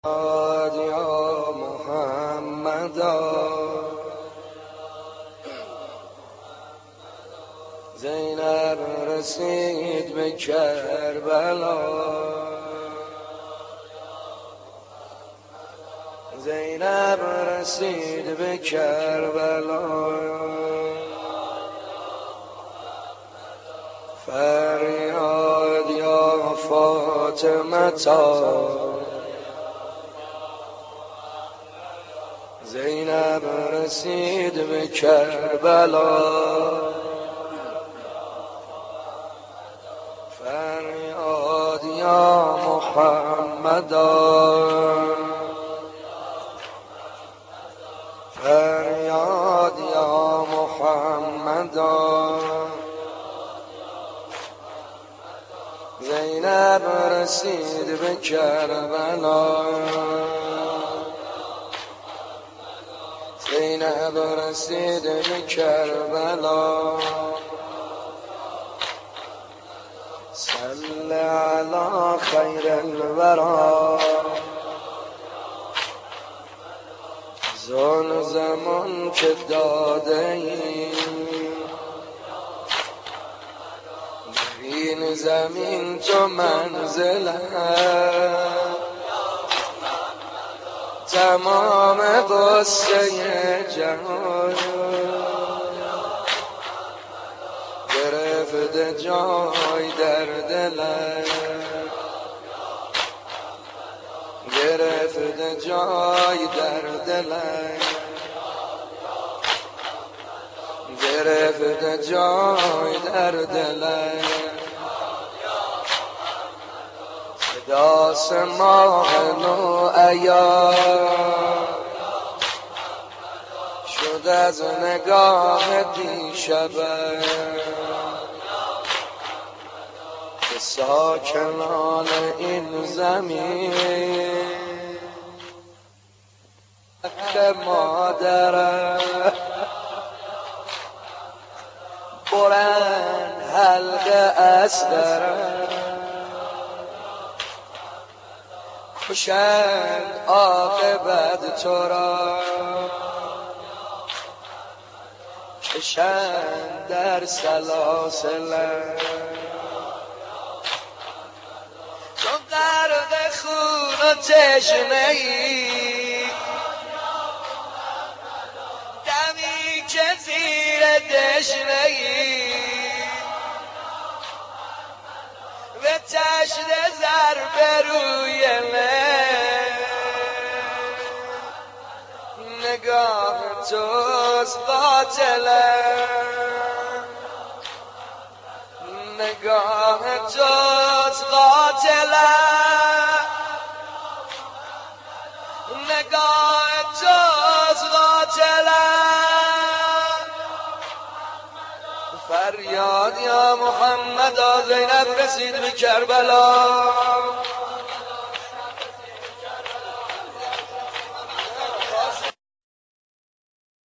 یا محمد زینب رسید به کربلا، زینب رسید به کربلا، فریاد یا فاطمه زینب رسید به کربلا، فریاد یا محمد، فریاد یا محمد، زینب رسید به کربلا، زینب رسید به کربلا، صل علی خیر الورا، زون زمان که داده ایم این زمین تو منزلت، تمام قصه جهان گرفته جای در دلت، گرفته جای در دلت، گرفته جای در دلت، صداس ماه نو عیار شد از نگاه دیشبه که ساکنان این زمین حق مادرم برن حلق اصغرم، کشند عاقبت تو را، کشند در سلاسلم، تو غرق خون و تشنه ای، دمی که زیر دشنه ای به تشت ضرب روی نگاه توست قاتلم، نگاه توست قاتلم، نگاه توست قاتلم، فریاد یا محمد زینب رسید به کربلا.